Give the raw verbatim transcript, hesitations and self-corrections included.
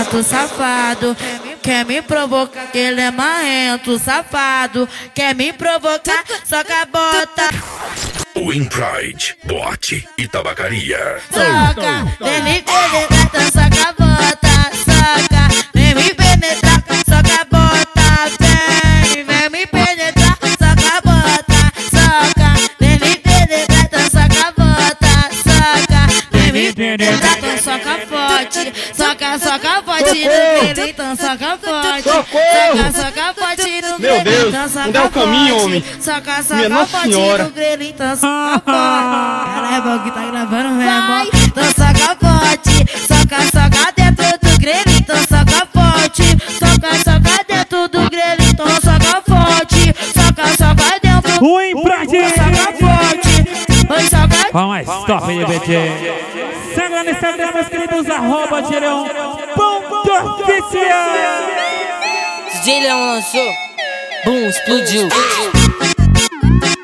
marrento, safado. Quer me provocar, que ele é marrento, safado. Quer me provocar, soca a bota. Win Pride, boate e tabacaria. Soca, vem me penetrar, então soca a bota. Soca, vem me penetrar, soca a bota. Vem, vem me penetrar, soca a bota. Soca, vem me penetrar, então soca a bota. Soca, vem me penetrar, então soca forte. Soca, soca forte no grelho, então soca forte. Soca, soca forte no Meu grelho, Deus, então soca onde é o caminho, homem? Soca, Minha soca Nossa forte Senhora. no grelho, então soca forte. Caralho, o que tá gravando mesmo? Então soca forte. Soca, soca dentro do grelho, então soca forte. Soca, soca dentro do grelho, então soca forte. Soca, soca dentro do Win Pride. soca forte. Oi, soca. Vamos mais, top L B T. Segue no Instagram, meus queridos, arroba Tireão ponto oficial. D J Leão lançou, boom, explodiu.